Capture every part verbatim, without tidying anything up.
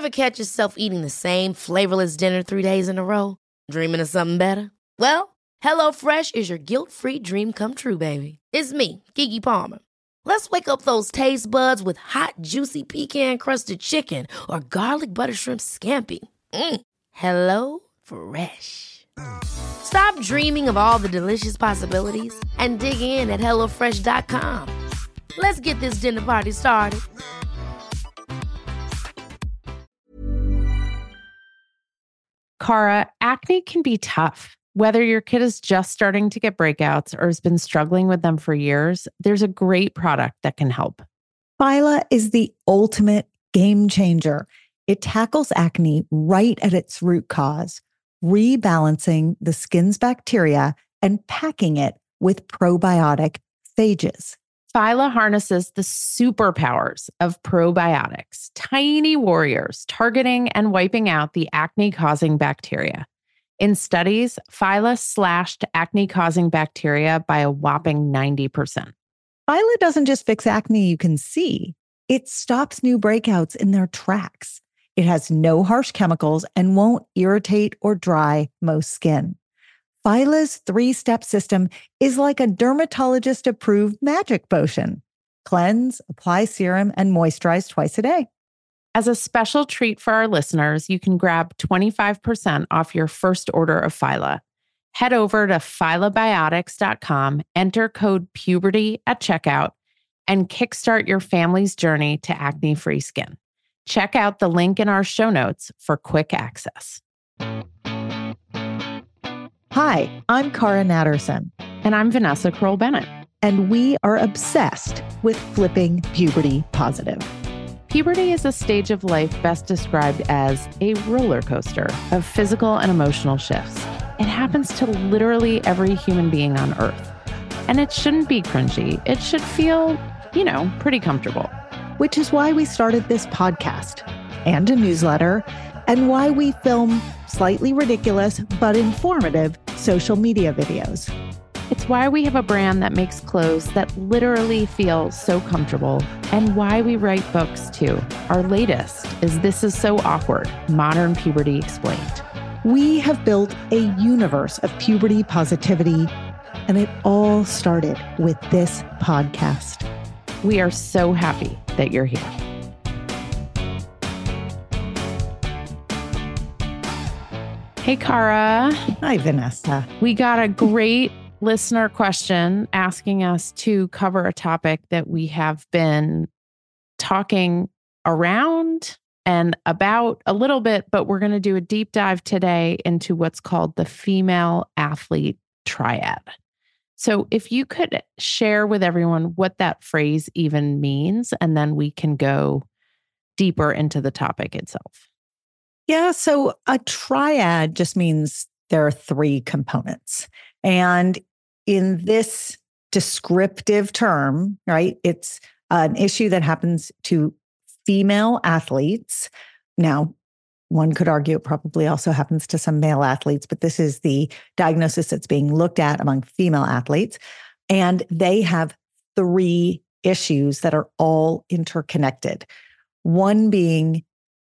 Ever catch yourself eating the same flavorless dinner three days in a row? Dreaming of something better? Well, HelloFresh is your guilt-free dream come true, baby. It's me, Keke Palmer. Let's wake up those taste buds with hot, juicy pecan-crusted chicken or garlic butter shrimp scampi. Mm. Hello Fresh. Stop dreaming of all the delicious possibilities and dig in at hello fresh dot com. Let's get this dinner party started. Cara, acne can be tough. Whether your kid is just starting to get breakouts or has been struggling with them for years, there's a great product that can help. Phyla is the ultimate game changer. It tackles acne right at its root cause, rebalancing the skin's bacteria and packing it with probiotic phages. Phyla harnesses the superpowers of probiotics, tiny warriors targeting and wiping out the acne-causing bacteria. In studies, Phyla slashed acne-causing bacteria by a whopping ninety percent. Phyla doesn't just fix acne you can see. It stops new breakouts in their tracks. It has no harsh chemicals and won't irritate or dry most skin. Phyla's three-step system is like a dermatologist-approved magic potion. Cleanse, apply serum, and moisturize twice a day. As a special treat for our listeners, you can grab twenty-five percent off your first order of Phyla. Head over to phylabiotics dot com, enter code PUBERTY at checkout, and kickstart your family's journey to acne-free skin. Check out the link in our show notes for quick access. Hi, I'm Cara Natterson. And I'm Vanessa Kroll-Bennett. And we are obsessed with flipping puberty positive. Puberty is a stage of life best described as a roller coaster of physical and emotional shifts. It happens to literally every human being on Earth. And it shouldn't be cringy. It should feel, you know, pretty comfortable. Which is why we started this podcast and a newsletter, and why we film slightly ridiculous but informative social media videos. It's why we have a brand that makes clothes that literally feel so comfortable, and why we write books too. Our latest is This Is So Awkward, Modern Puberty Explained. We have built a universe of puberty positivity, and it all started with this podcast. We are so happy that you're here. Hey, Cara. Hi, Vanessa. We got a great listener question asking us to cover a topic that we have been talking around and about a little bit, but we're going to do a deep dive today into what's called the female athlete triad. So if you could share with everyone what that phrase even means, and then we can go deeper into the topic itself. Yeah, so a triad just means there are three components. And in this descriptive term, right, it's an issue that happens to female athletes. Now, one could argue it probably also happens to some male athletes, but this is the diagnosis that's being looked at among female athletes. And they have three issues that are all interconnected. One being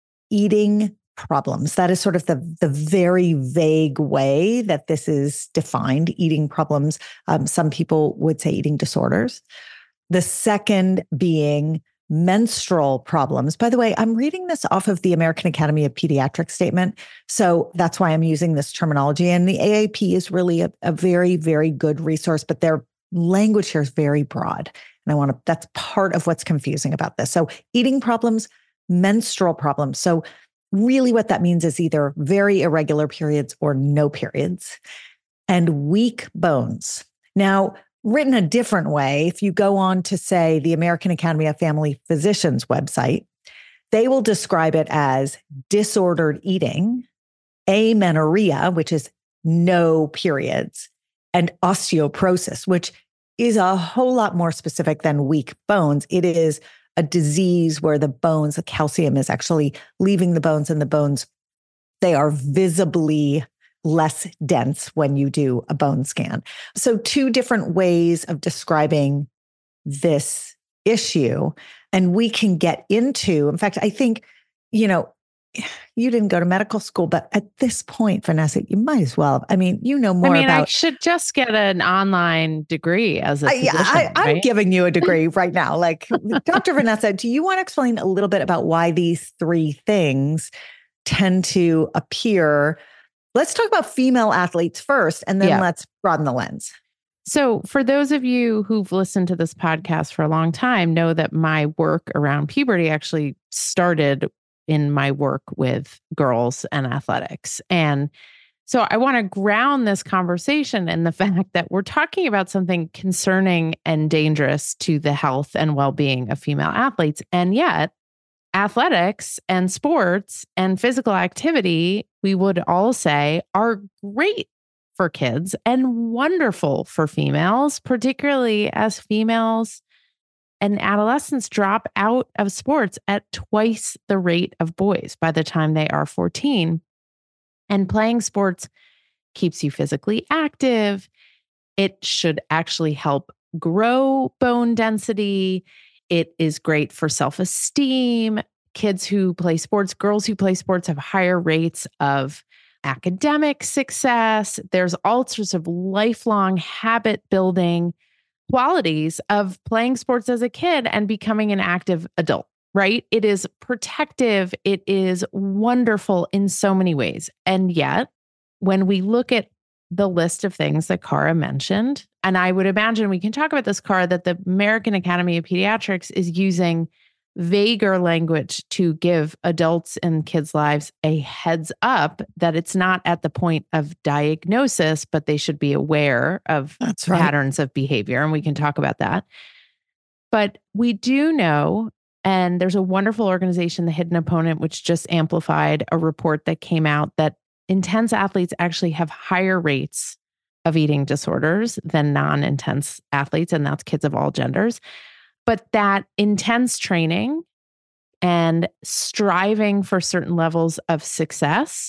eating problems. That is sort of the, the very vague way that this is defined, eating problems. Um, some people would say eating disorders. The second being menstrual problems. By the way, I'm reading this off of the American Academy of Pediatrics statement. So that's why I'm using this terminology. And the A A P is really a, a very, very good resource, but their language here is very broad. And I want to, that's part of what's confusing about this. So eating problems, menstrual problems. So really what that means is either very irregular periods or no periods, and weak bones. Now, written a different way, if you go on to, say, the American Academy of Family Physicians website, they will describe it as disordered eating, amenorrhea, which is no periods, and osteoporosis, which is a whole lot more specific than weak bones. It is a disease where the bones, the calcium is actually leaving the bones, and the bones, they are visibly less dense when you do a bone scan. So two different ways of describing this issue. And we can get into, in fact, I think, you know, you didn't go to medical school, but at this point, Vanessa, you might as well. I mean, you know more I mean, about. I should just get an online degree as a I, physician. I, I'm right? giving you a degree right now. Like, Doctor Vanessa, do you want to explain a little bit about why these three things tend to appear? Let's talk about female athletes first, and then Yeah. let's broaden the lens. So for those of you who've listened to this podcast for a long time, know that my work around puberty actually started in my work with girls and athletics. And so I want to ground this conversation in the fact that we're talking about something concerning and dangerous to the health and well-being of female athletes. And yet, athletics and sports and physical activity, we would all say, are great for kids and wonderful for females, particularly as females and adolescents drop out of sports at twice the rate of boys by the time they are fourteen. And playing sports keeps you physically active. It should actually help grow bone density. It is great for self-esteem. Kids who play sports, girls who play sports have higher rates of academic success. There's all sorts of lifelong habit building qualities of playing sports as a kid and becoming an active adult, right? It is protective. It is wonderful in so many ways. And yet, when we look at the list of things that Cara mentioned, and I would imagine we can talk about this, Cara, that the American Academy of Pediatrics is using vaguer language to give adults and kids' lives a heads up that it's not at the point of diagnosis, but they should be aware of That's right. patterns of behavior. And we can talk about that. But we do know, and there's a wonderful organization, The Hidden Opponent, which just amplified a report that came out that intense athletes actually have higher rates of eating disorders than non-intense athletes, and that's kids of all genders. But that intense training and striving for certain levels of success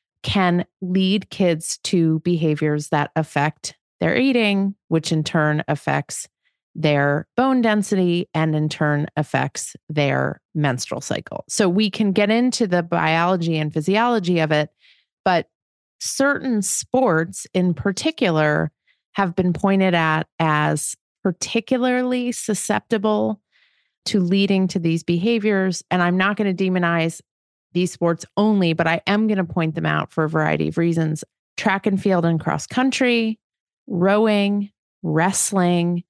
can lead kids to behaviors that affect their eating, which in turn affects their bone density and in turn affects their menstrual cycle. So we can get into the biology and physiology of it, but certain sports in particular have been pointed at as particularly susceptible to leading to these behaviors. And I'm not going to demonize these sports only, but I am going to point them out for a variety of reasons. Track and field and cross country, rowing, wrestling,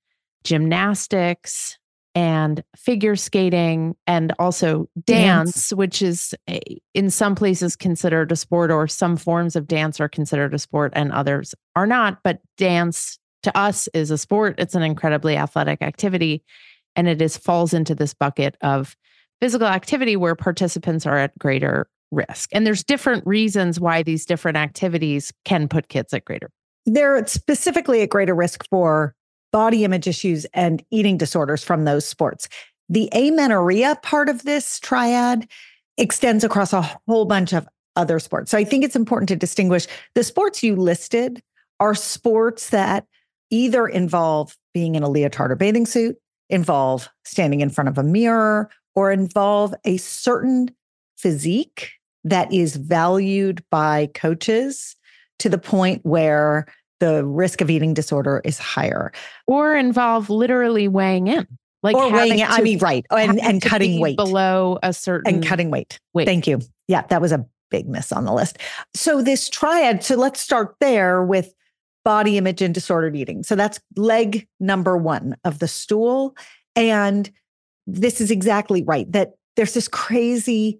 gymnastics, and figure skating, and also dance, dance. which is a, in some places considered a sport, or some forms of dance are considered a sport and others are not. But dance to us is a sport. It's an incredibly athletic activity. And it is falls into this bucket of physical activity where participants are at greater risk. And there's different reasons why these different activities can put kids at greater. They're specifically at greater risk for body image issues and eating disorders from those sports. The amenorrhea part of this triad extends across a whole bunch of other sports. So I think it's important to distinguish the sports you listed are sports that either involve being in a leotard or bathing suit, involve standing in front of a mirror, or involve a certain physique that is valued by coaches to the point where the risk of eating disorder is higher. Or involve literally weighing in. Like or weighing in, I mean, right. And, and cutting weight. Below a certain... And cutting weight. weight. Thank you. Yeah, that was a big miss on the list. So this triad, so let's start there with body image and disordered eating. So that's leg number one of the stool. And this is exactly right, that there's this crazy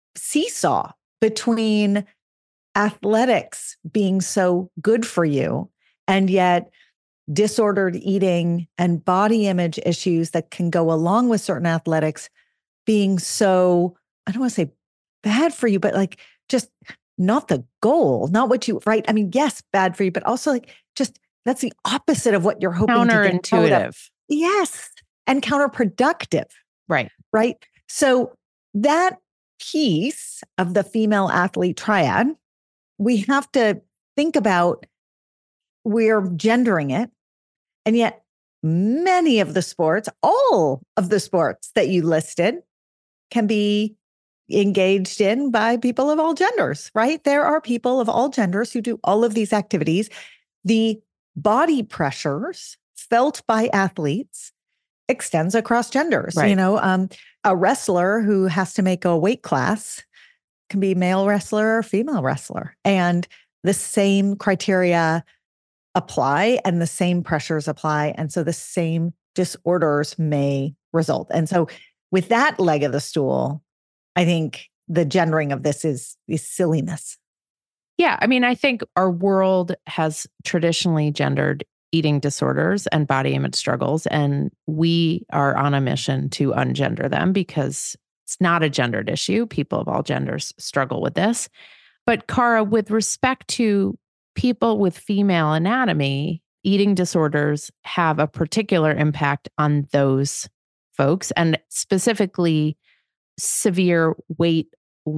seesaw between athletics being so good for you and yet disordered eating and body image issues that can go along with certain athletics being so, I don't want to say bad for you, but like just not the goal, not what you, right? I mean, yes, bad for you, but also like just that's the opposite of what you're hoping to get out of. Yes. And counterproductive. Right. Right. So that piece of the female athlete triad, we have to think about, we're gendering it. And yet many of the sports, all of the sports that you listed can be engaged in by people of all genders, right? There are people of all genders who do all of these activities. The body pressures felt by athletes extends across genders. Right. You know, um, a wrestler who has to make a weight class can be male wrestler or female wrestler. And the same criteria apply and the same pressures apply. And so the same disorders may result. And so with that leg of the stool, I think the gendering of this is, is silliness. Yeah. I mean, I think our world has traditionally gendered eating disorders and body image struggles, and we are on a mission to ungender them because it's not a gendered issue. People of all genders struggle with this. But Cara, with respect to people with female anatomy, eating disorders have a particular impact on those folks, and specifically severe weight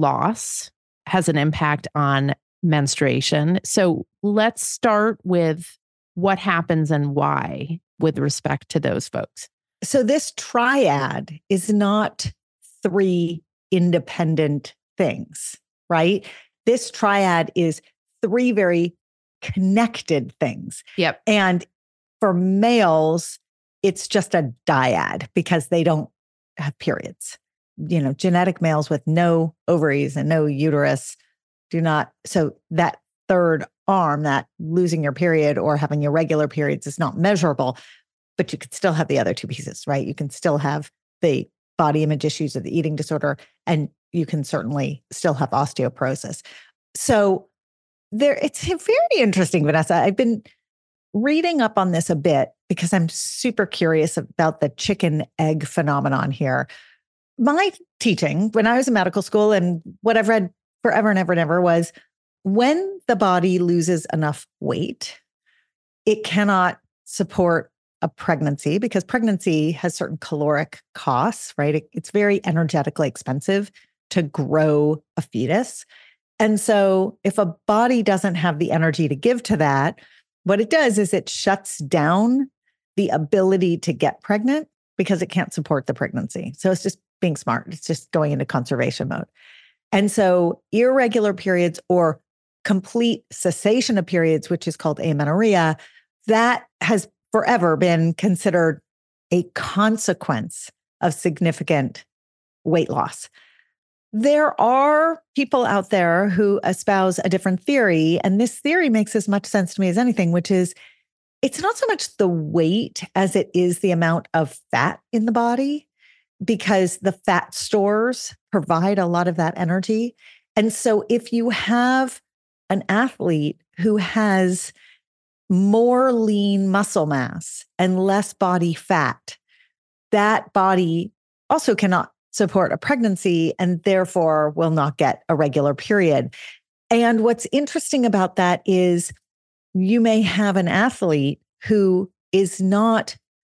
loss has an impact on menstruation. So let's start with what happens and why with respect to those folks. So this triad is not three independent things, right? This triad is three very connected things. Yep. And for males, it's just a dyad because they don't have periods. You know, genetic males with no ovaries and no uterus do not. So that third arm, that losing your period or having irregular periods is not measurable, but you could still have the other two pieces, right? You can still have the body image issues of the eating disorder, and you can certainly still have osteoporosis. So there, it's very interesting, Vanessa. I've been reading up on this a bit because I'm super curious about the chicken egg phenomenon here. My teaching when I was in medical school and what I've read forever and ever and ever was when the body loses enough weight, it cannot support a pregnancy because pregnancy has certain caloric costs, right? It, it's very energetically expensive to grow a fetus. And so if a body doesn't have the energy to give to that, what it does is it shuts down the ability to get pregnant because it can't support the pregnancy. So it's just being smart. It's just going into conservation mode. And so irregular periods or complete cessation of periods, which is called amenorrhea, that has forever been considered a consequence of significant weight loss. There are people out there who espouse a different theory, and this theory makes as much sense to me as anything, which is it's not so much the weight as it is the amount of fat in the body, because the fat stores provide a lot of that energy. And so if you have an athlete who has more lean muscle mass and less body fat, that body also cannot support a pregnancy and therefore will not get a regular period. And what's interesting about that is you may have an athlete who is not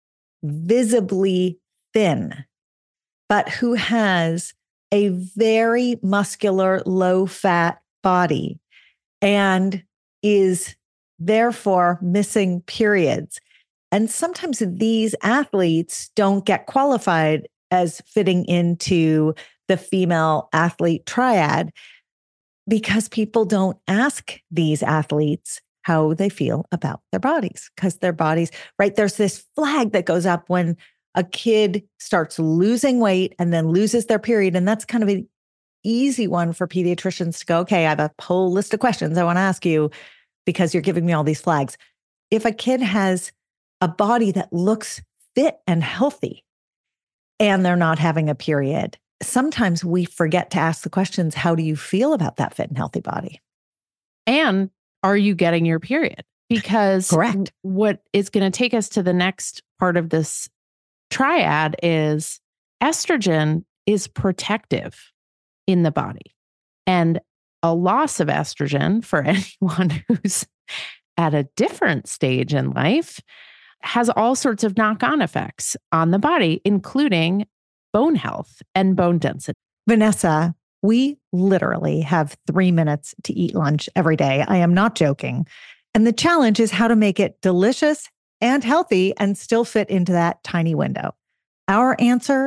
visibly thin, but who has a very muscular, low-fat body and is therefore missing periods. And sometimes these athletes don't get qualified as fitting into the female athlete triad because people don't ask these athletes how they feel about their bodies, because their bodies, right? There's this flag that goes up when a kid starts losing weight and then loses their period. And that's kind of an easy one for pediatricians to go, okay, I have a whole list of questions I want to ask you because you're giving me all these flags. If a kid has a body that looks fit and healthy and they're not having a period, sometimes we forget to ask the questions, how do you feel about that fit and healthy body? And are you getting your period? Because Correct. What is going to take us to the next part of this triad is estrogen is protective in the body. And a loss of estrogen for anyone who's at a different stage in life has all sorts of knock-on effects on the body, including bone health and bone density. Vanessa, we literally have three minutes to eat lunch every day. I am not joking. And the challenge is how to make it delicious and healthy and still fit into that tiny window. Our answer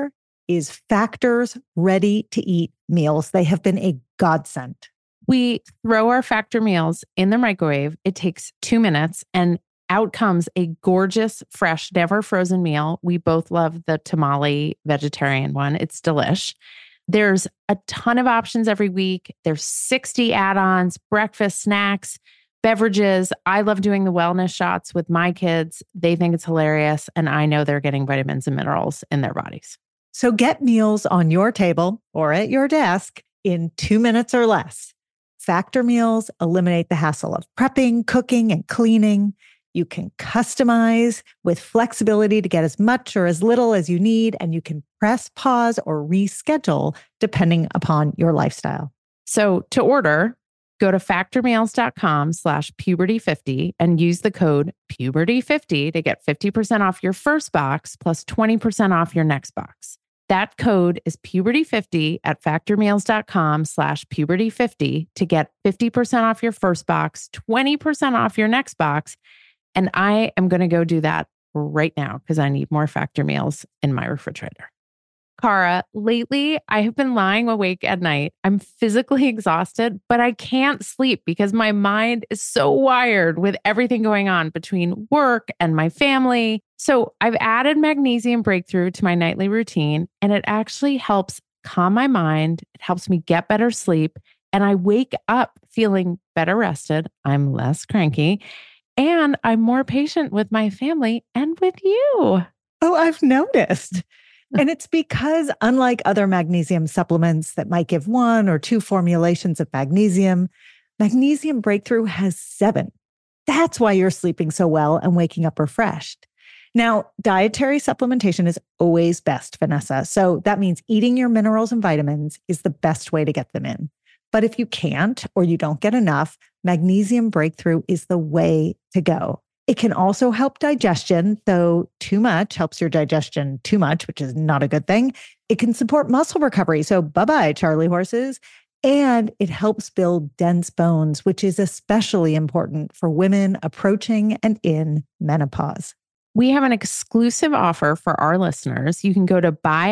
is Factor's ready-to-eat meals. They have been a godsend. We throw our Factor meals in the microwave. It takes two minutes and out comes a gorgeous, fresh, never frozen meal. We both love the tamale vegetarian one. It's delish. There's a ton of options every week. There's sixty add-ons, breakfast, snacks, beverages. I love doing the wellness shots with my kids. They think it's hilarious. And I know they're getting vitamins and minerals in their bodies. So get meals on your table or at your desk in two minutes or less. Factor meals eliminate the hassle of prepping, cooking, and cleaning. You can customize with flexibility to get as much or as little as you need, and you can press pause or reschedule depending upon your lifestyle. So to order, go to factormeals.com slash puberty50 and use the code puberty fifty to get fifty percent off your first box plus twenty percent off your next box. That code is puberty fifty at factormeals.com slash puberty50 to get fifty percent off your first box, twenty percent off your next box. And I am going to go do that right now because I need more Factor meals in my refrigerator. Cara, lately I have been lying awake at night. I'm physically exhausted, but I can't sleep because my mind is so wired with everything going on between work and my family. So I've added Magnesium Breakthrough to my nightly routine, and it actually helps calm my mind. It helps me get better sleep, and I wake up feeling better rested. I'm less cranky. And I'm more patient with my family and with you. Oh, I've noticed. And it's because unlike other magnesium supplements that might give one or two formulations of magnesium, Magnesium Breakthrough has seven. That's why you're sleeping so well and waking up refreshed. Now, dietary supplementation is always best, Vanessa. So that means eating your minerals and vitamins is the best way to get them in. But if you can't or you don't get enough, Magnesium Breakthrough is the way to go. It can also help digestion, though too much helps your digestion too much, which is not a good thing. It can support muscle recovery. So bye-bye, Charlie horses. And it helps build dense bones, which is especially important for women approaching and in menopause. We have an exclusive offer for our listeners. You can go to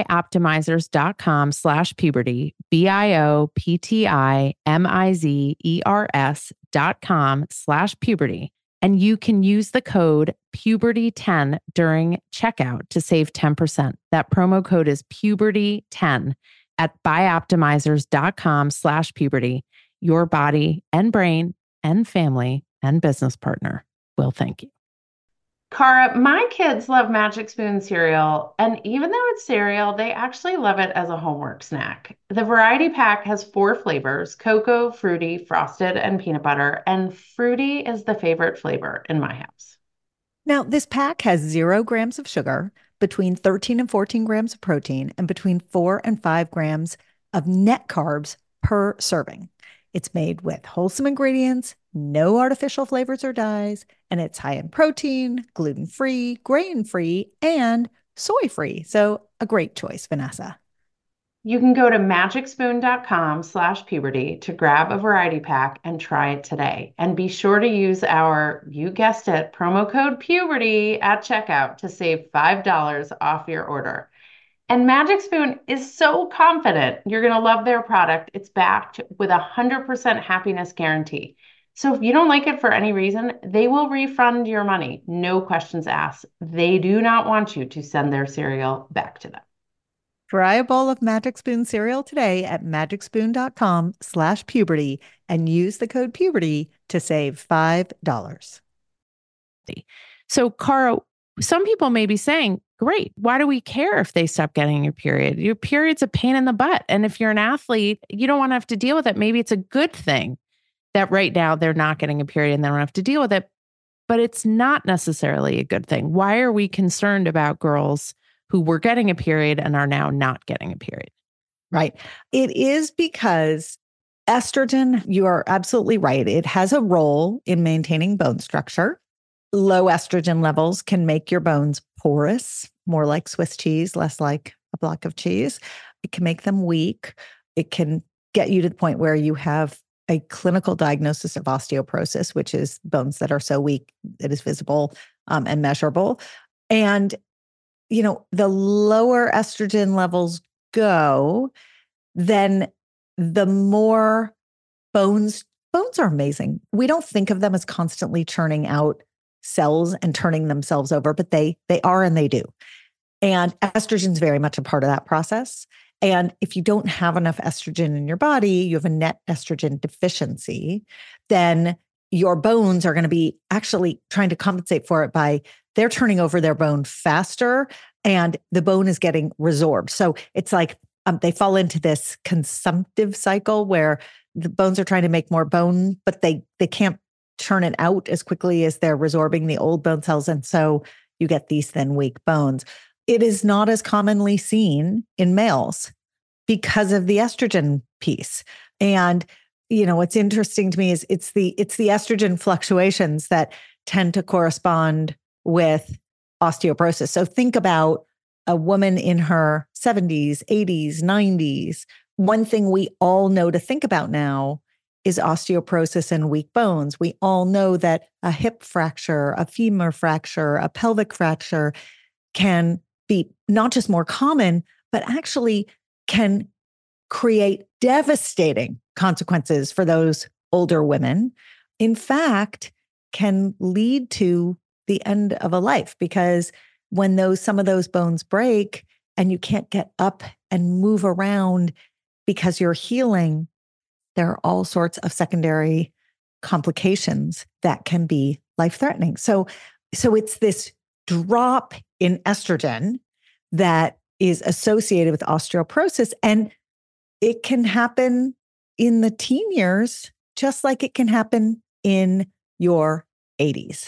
bioptimizers.com slash puberty, B-I-O-P-T-I-M-I-Z-E-R-S dot com slash puberty. And you can use the code puberty ten during checkout to save ten percent. That promo code is puberty ten at bioptimizers.com slash puberty. Your body and brain and family and business partner will thank you. Cara, my kids love Magic Spoon cereal, and even though it's cereal, they actually love it as a homework snack. The variety pack has four flavors: cocoa, fruity, frosted, and peanut butter, and fruity is the favorite flavor in my house. Now, this pack has zero grams of sugar, between thirteen and fourteen grams of protein, and between four and five grams of net carbs per serving. It's made with wholesome ingredients, no artificial flavors or dyes, and it's high in protein, gluten-free, grain-free, and soy-free. So a great choice, Vanessa. You can go to magicspoon.com slash puberty to grab a variety pack and try it today. And be sure to use our, you guessed it, promo code puberty at checkout to save five dollars off your order. And Magic Spoon is so confident you're going to love their product. It's backed with a one hundred percent happiness guarantee. So if you don't like it for any reason, they will refund your money. No questions asked. They do not want you to send their cereal back to them. Try a bowl of Magic Spoon cereal today at magicspoon.com slash puberty and use the code puberty to save five dollars. So, Cara, some people may be saying, great, why do we care if they stop getting your period? Your period's a pain in the butt. And if you're an athlete, you don't want to have to deal with it. Maybe it's a good thing that right now they're not getting a period and they don't have to deal with it. But it's not necessarily a good thing. Why are we concerned about girls who were getting a period and are now not getting a period? Right. It is because estrogen, you are absolutely right. It has a role in maintaining bone structure. Low estrogen levels can make your bones porous, more like Swiss cheese, less like a block of cheese. It can make them weak. It can get you to the point where you have a clinical diagnosis of osteoporosis, which is bones that are so weak it is visible um, and measurable. And you know, the lower estrogen levels go, then the more bones, bones are amazing. We don't think of them as constantly churning out cells and turning themselves over, but they they are and they do. And estrogen is very much a part of that process. And if you don't have enough estrogen in your body, you have a net estrogen deficiency, then your bones are going to be actually trying to compensate for it by they're turning over their bone faster and the bone is getting resorbed. So it's like um, they fall into this consumptive cycle where the bones are trying to make more bone, but they they can't churn it out as quickly as they're resorbing the old bone cells. And so you get these thin, weak bones. It is not as commonly seen in males because of the estrogen piece. And, you know, what's interesting to me is it's the it's the estrogen fluctuations that tend to correspond with osteoporosis. So think about a woman in her seventies, eighties, nineties. One thing we all know to think about now is osteoporosis and weak bones. We all know that a hip fracture, a femur fracture, a pelvic fracture can be not just more common, but actually can create devastating consequences for those older women. In fact, can lead to the end of a life, because when those some of those bones break and you can't get up and move around because you're healing, there are all sorts of secondary complications that can be life-threatening. So, so it's this drop in estrogen that is associated with osteoporosis, and it can happen in the teen years, just like it can happen in your eighties.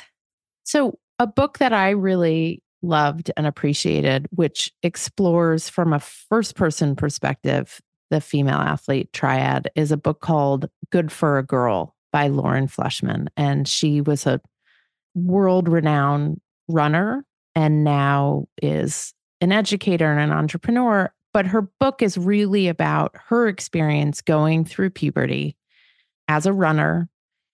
So a book that I really loved and appreciated, which explores from a first-person perspective the female athlete triad, is a book called Good for a Girl by Lauren Fleshman. And she was a world-renowned runner and now is an educator and an entrepreneur. But her book is really about her experience going through puberty as a runner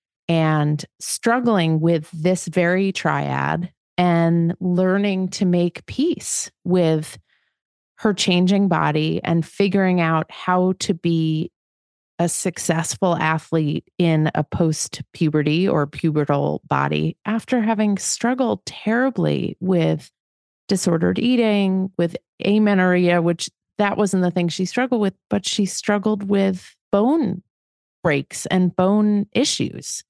and struggling with this very triad and learning to make peace with her changing body and figuring out how to be a successful athlete in a post-puberty or pubertal body after having struggled terribly with disordered eating, with amenorrhea, which that wasn't the thing she struggled with, but she struggled with bone breaks and bone issues.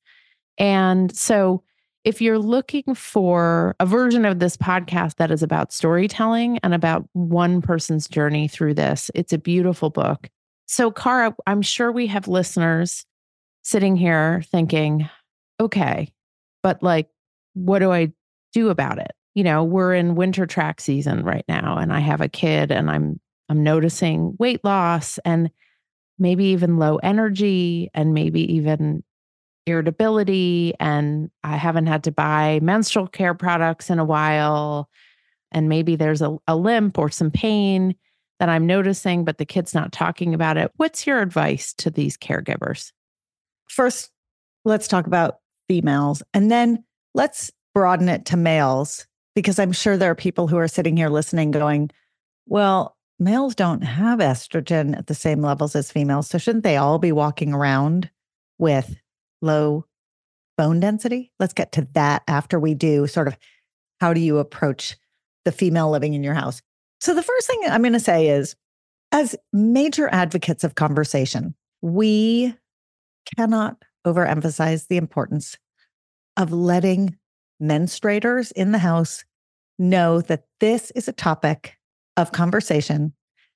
And so if you're looking for a version of this podcast that is about storytelling and about one person's journey through this, it's a beautiful book. So, Cara, I'm sure we have listeners sitting here thinking, okay, but like, what do I do about it? You know, we're in winter track season right now, and I have a kid, and I'm I'm noticing weight loss and maybe even low energy and maybe even irritability, and I haven't had to buy menstrual care products in a while, and maybe there's a, a limp or some pain that I'm noticing, but the kid's not talking about it. What's your advice to these caregivers? First, let's talk about females, and then let's broaden it to males, because I'm sure there are people who are sitting here listening going, well, males don't have estrogen at the same levels as females, so shouldn't they all be walking around with low bone density? Let's get to that after we do sort of how do you approach the female living in your house. So the first thing I'm going to say is, as major advocates of conversation, we cannot overemphasize the importance of letting menstruators in the house know that this is a topic of conversation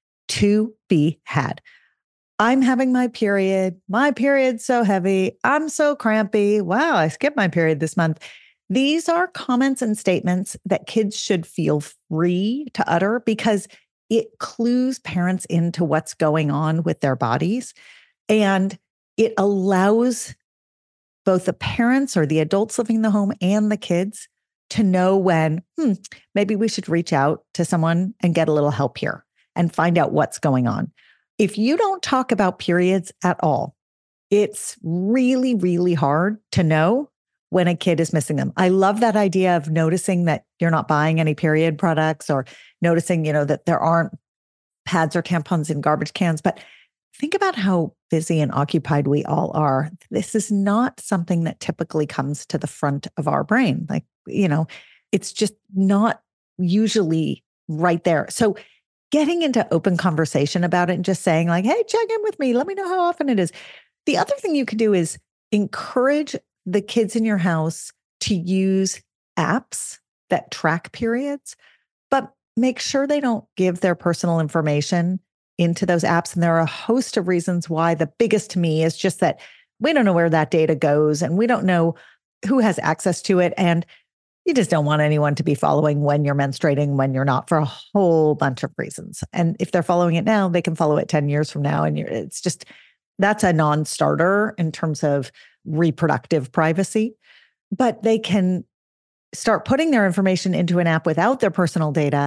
to be had. I'm having my period. My period's so heavy. I'm so crampy. Wow, I skipped my period this month. These are comments and statements that kids should feel free to utter, because it clues parents into what's going on with their bodies. And it allows both the parents or the adults living in the home and the kids to know when, hmm, maybe we should reach out to someone and get a little help here and find out what's going on. If you don't talk about periods at all, it's really, really hard to know when a kid is missing them. I love that idea of noticing that you're not buying any period products, or noticing, you know, that there aren't pads or tampons in garbage cans. But think about how busy and occupied we all are. This is not something that typically comes to the front of our brain. Like, you know, it's just not usually right there. So getting into open conversation about it and just saying like, hey, check in with me. Let me know how often it is. The other thing you could do is encourage the kids in your house to use apps that track periods, but make sure they don't give their personal information into those apps. And there are a host of reasons why. The biggest to me is just that we don't know where that data goes, and we don't know who has access to it. And you just don't want anyone to be following when you're menstruating, when you're not, for a whole bunch of reasons. And if they're following it now, they can follow it ten years from now. And you're, it's just, that's a non-starter in terms of reproductive privacy. But they can start putting their information into an app without their personal data.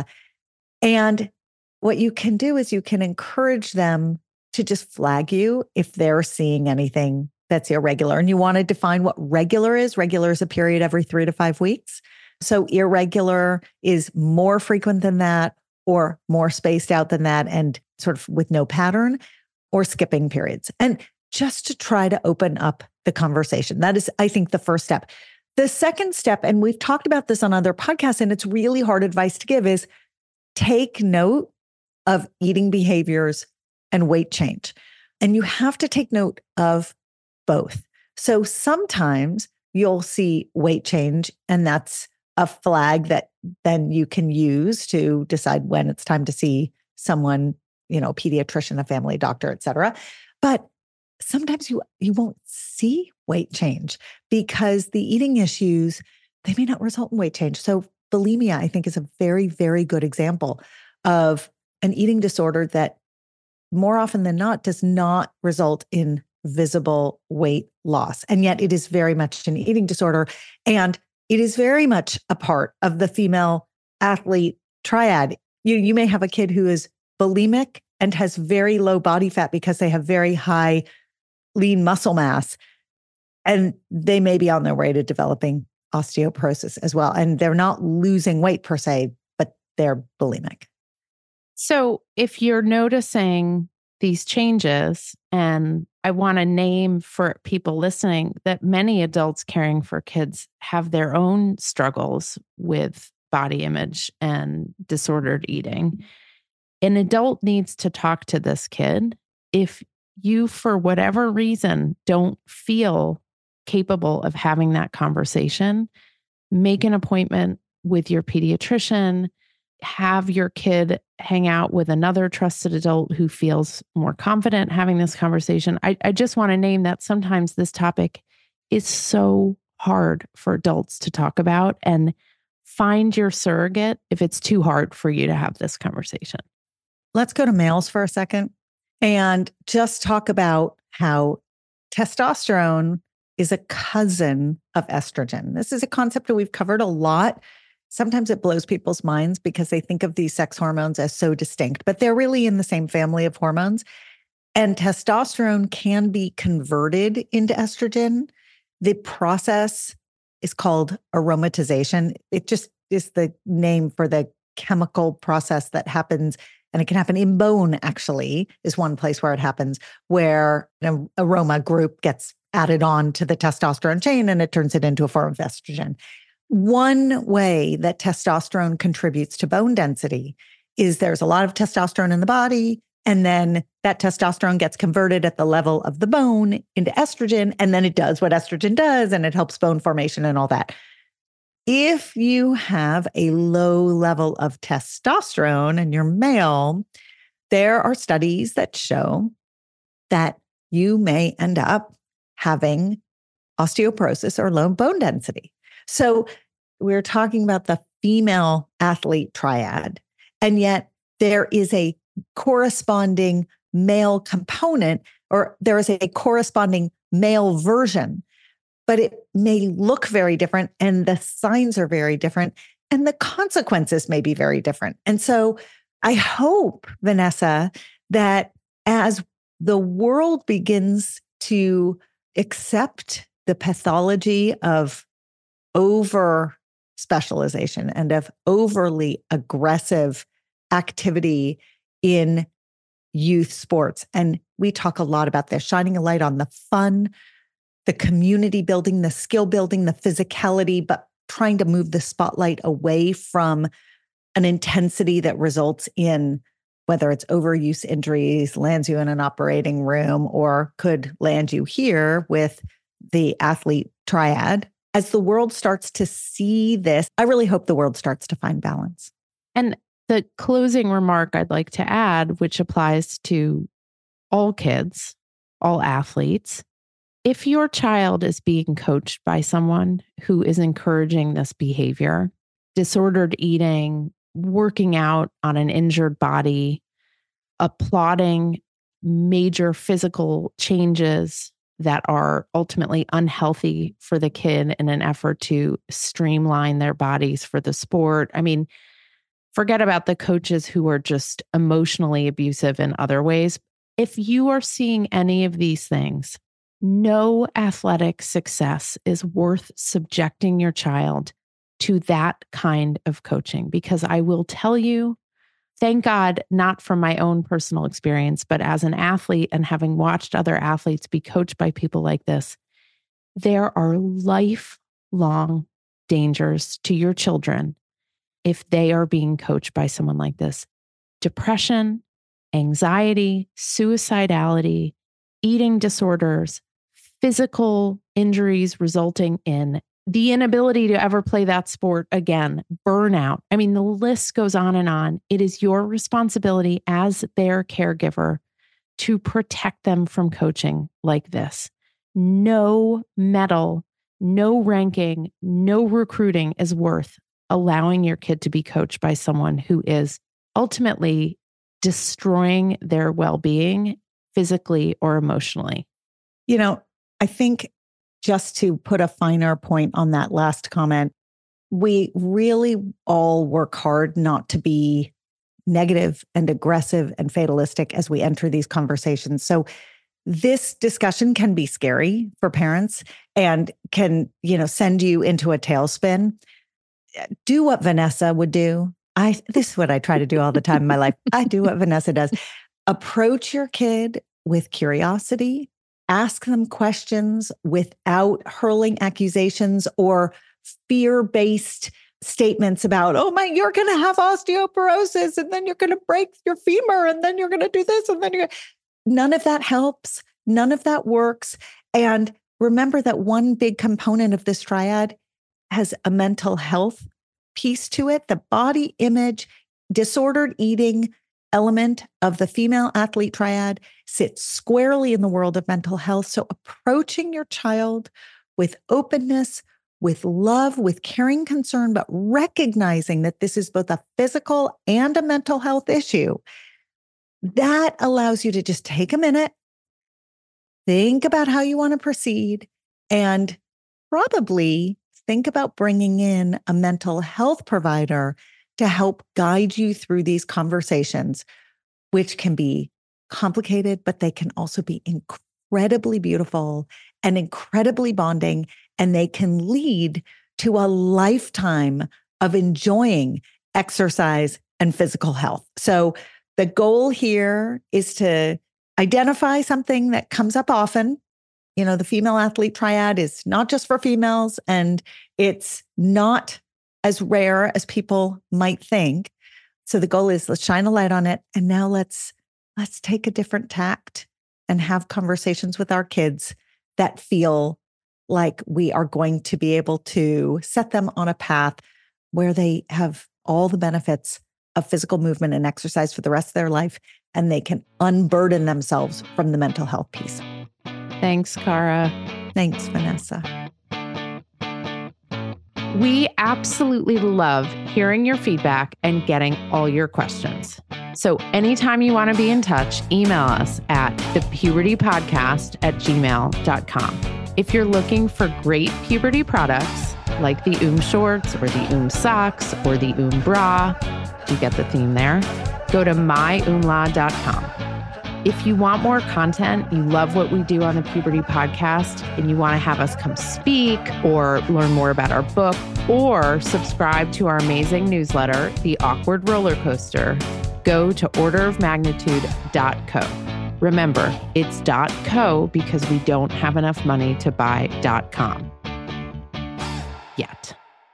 And what you can do is you can encourage them to just flag you if they're seeing anything that's irregular. And you want to define what regular is. Regular is a period every three to five weeks. So irregular is more frequent than that, or more spaced out than that, and sort of with no pattern, or skipping periods. And just to try to open up the conversation. That is, I think, the first step. The second step, and we've talked about this on other podcasts, and it's really hard advice to give, is take note of eating behaviors and weight change. And you have to take note of both. So sometimes you'll see weight change, and that's a flag that then you can use to decide when it's time to see someone, you know, pediatrician, a family doctor, et cetera. But sometimes you, you won't see weight change because the eating issues, they may not result in weight change. So bulimia, I think, is a very, very good example of an eating disorder that more often than not does not result in visible weight loss. And yet it is very much an eating disorder. And it is very much a part of the female athlete triad. You, you may have a kid who is bulimic and has very low body fat because they have very high lean muscle mass. And they may be on their way to developing osteoporosis as well. And they're not losing weight per se, but they're bulimic. So if you're noticing these changes, and I want to name for people listening that many adults caring for kids have their own struggles with body image and disordered eating, an adult needs to talk to this kid. If you, for whatever reason, don't feel capable of having that conversation, make an appointment with your pediatrician. Have your kid hang out with another trusted adult who feels more confident having this conversation. I, I just want to name that sometimes this topic is so hard for adults to talk about, and find your surrogate if it's too hard for you to have this conversation. Let's go to males for a second and just talk about how testosterone is a cousin of estrogen. This is a concept that we've covered a lot. Sometimes it blows people's minds because they think of these sex hormones as so distinct, but they're really in the same family of hormones. And testosterone can be converted into estrogen. The process is called aromatization. It just is the name for the chemical process that happens. And it can happen in bone, actually, is one place where it happens, where an aroma group gets added on to the testosterone chain and it turns it into a form of estrogen. One way that testosterone contributes to bone density is there's a lot of testosterone in the body, and then that testosterone gets converted at the level of the bone into estrogen, and then it does what estrogen does, and it helps bone formation and all that. If you have a low level of testosterone and you're male, there are studies that show that you may end up having osteoporosis or low bone density. So we're talking about the female athlete triad, and yet there is a corresponding male component, or there is a corresponding male version, but it may look very different, and the signs are very different, and the consequences may be very different. And so I hope, Vanessa, that as the world begins to accept the pathology of over specialization and of overly aggressive activity in youth sports. And we talk a lot about this, shining a light on the fun, the community building, the skill building, the physicality, but trying to move the spotlight away from an intensity that results in whether it's overuse injuries, lands you in an operating room, or could land you here with the athlete triad. As the world starts to see this, I really hope the world starts to find balance. And the closing remark I'd like to add, which applies to all kids, all athletes, if your child is being coached by someone who is encouraging this behavior, disordered eating, working out on an injured body, applauding major physical changes that are ultimately unhealthy for the kid in an effort to streamline their bodies for the sport. I mean, forget about the coaches who are just emotionally abusive in other ways. If you are seeing any of these things, no athletic success is worth subjecting your child to that kind of coaching, because I will tell you, thank God, not from my own personal experience, but as an athlete and having watched other athletes be coached by people like this, there are lifelong dangers to your children if they are being coached by someone like this. Depression, anxiety, suicidality, eating disorders, physical injuries resulting in the inability to ever play that sport again, burnout. I mean, the list goes on and on. It is your responsibility as their caregiver to protect them from coaching like this. No medal, no ranking, no recruiting is worth allowing your kid to be coached by someone who is ultimately destroying their well-being physically or emotionally. You know, I think just to put a finer point on that last comment, we really all work hard not to be negative and aggressive and fatalistic as we enter these conversations. So this discussion can be scary for parents and can, you know, send you into a tailspin. Do what Vanessa would do. I this is what I try to do all the time in my life. I do what Vanessa does. Approach your kid with curiosity. Ask them questions without hurling accusations or fear-based statements about, oh my, you're going to have osteoporosis and then you're going to break your femur and then you're going to do this and then you're none of that helps. None of that works. And remember that one big component of this triad has a mental health piece to it. The body image, disordered eating element of the female athlete triad sits squarely in the world of mental health. So approaching your child with openness, with love, with caring concern, but recognizing that this is both a physical and a mental health issue, that allows you to just take a minute, think about how you want to proceed, and probably think about bringing in a mental health provider to help guide you through these conversations, which can be complicated, but they can also be incredibly beautiful and incredibly bonding, and they can lead to a lifetime of enjoying exercise and physical health. So the goal here is to identify something that comes up often. You know, the female athlete triad is not just for females, and it's not as rare as people might think. So the goal is let's shine a light on it. And now let's, let's take a different tact and have conversations with our kids that feel like we are going to be able to set them on a path where they have all the benefits of physical movement and exercise for the rest of their life, and they can unburden themselves from the mental health piece. Thanks, Cara. Thanks, Vanessa. We absolutely love hearing your feedback and getting all your questions. So anytime you want to be in touch, email us at the puberty podcast at gmail dot com. If you're looking for great puberty products like the Oom shorts or the Oom socks or the Oom bra, do you get the theme there? Go to my oom la dot com. If you want more content, you love what we do on the Puberty Podcast, and you want to have us come speak or learn more about our book or subscribe to our amazing newsletter, The Awkward Roller Coaster, go to order of magnitude dot co. Remember, it's .co because we don't have enough money to buy .com yet.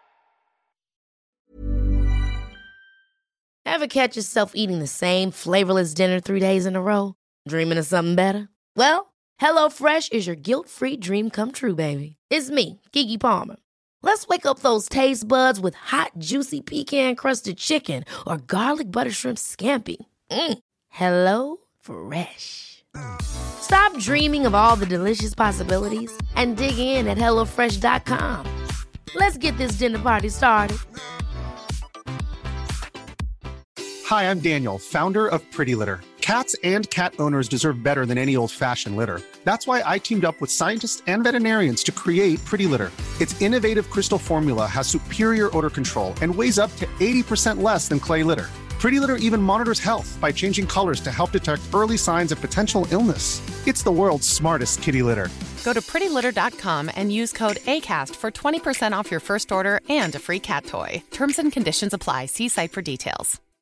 Ever catch yourself eating the same flavorless dinner three days in a row? Dreaming of something better? Well, HelloFresh is your guilt-free dream come true, baby. It's me, Keke Palmer. Let's wake up those taste buds with hot, juicy pecan-crusted chicken or garlic butter shrimp scampi. Mm. Hello Fresh. Stop dreaming of all the delicious possibilities and dig in at hello fresh dot com. Let's get this dinner party started. Hi, I'm Daniel, founder of Pretty Litter. Cats and cat owners deserve better than any old-fashioned litter. That's why I teamed up with scientists and veterinarians to create Pretty Litter. Its innovative crystal formula has superior odor control and weighs up to eighty percent less than clay litter. Pretty Litter even monitors health by changing colors to help detect early signs of potential illness. It's the world's smartest kitty litter. Go to pretty litter dot com and use code ACAST for twenty percent off your first order and a free cat toy. Terms and conditions apply. See site for details.